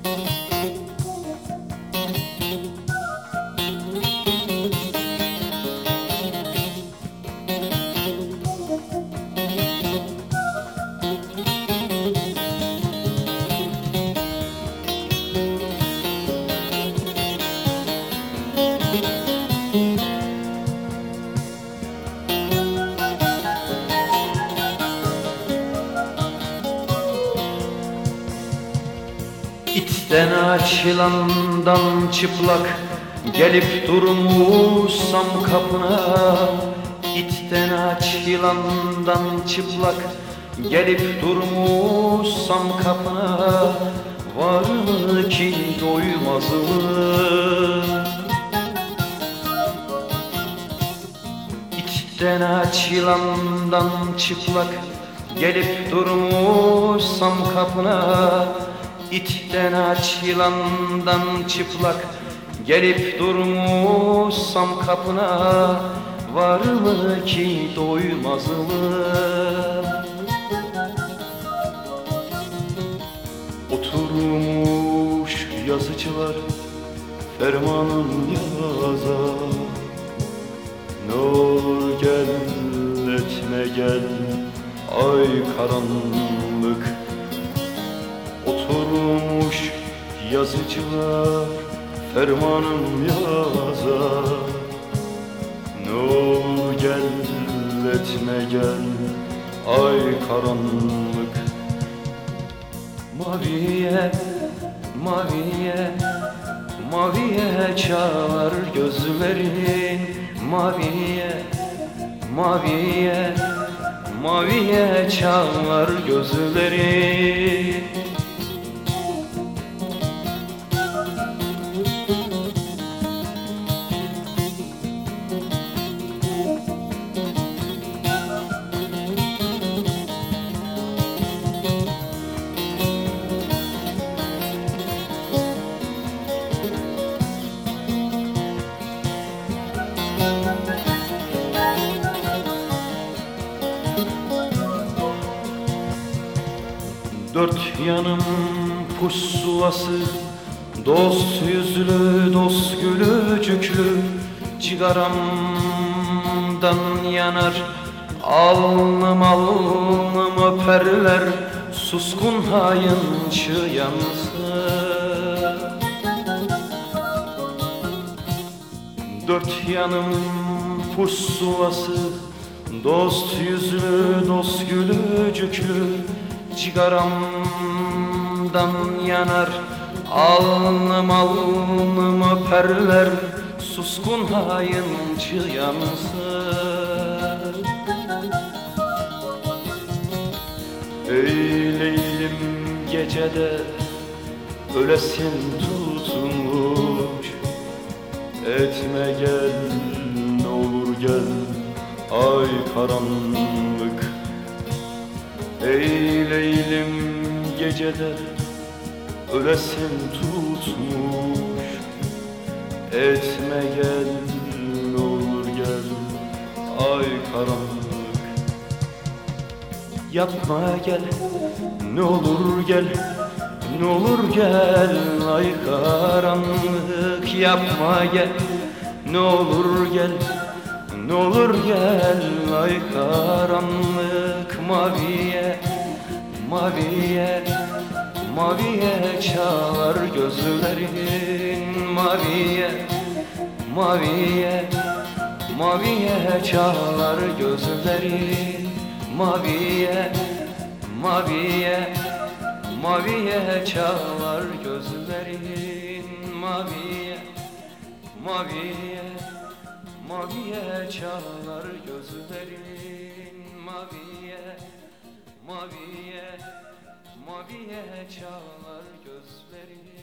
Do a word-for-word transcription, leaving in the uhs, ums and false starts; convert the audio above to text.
İtten açılandan çıplak gelip durmuşsam kapına, İtten açılandan çıplak gelip durmuşsam kapına, var mı ki doymazım? İtten açılandan çıplak gelip durmuşsam kapına, İtten açılandan çıplak gelip durmuşsam kapına, var mı ki doymazım? Oturmuş yazıcılar fermanım yaza, ne olur gel etme gel ay karanlık. Oturmuş yazıcılar fermanım yaza, ne olur gel etme gel ay karanlık. Maviye, maviye, maviye çalar gözlerin, maviye, maviye, maviye çalar gözlerin. Dört yanım pusulası, dost yüzlü, dost gülücüklü, cigaramdan yanar alnım alnım öperler, suskun hayıncı yansın. Dört yanım pusulası, dost yüzlü, dost gülücüklü, cigaramdan yanar alnım alnım öperler, suskun hayıncı yansın. Ey Leylim gecede ölesin tutmuş, etme gel ne olur gel ay karanlık. Ey Leylim gecede ölesin tutmuş, etme gel ne olur gel ay karanlık. Yapma gel ne olur gel, ne olur gel ay karanlık. Yapma gel ne olur gel, ne olur gel ay karanlık. Maviye, maviye, maviye çalar gözlerin, maviye, maviye, maviye çalar gözlerin, maviye, maviye, maviye çalar gözlerin, maviye, maviye, maviye çalar gözlerin, maviye, maviye, maviye çalar gözlerin.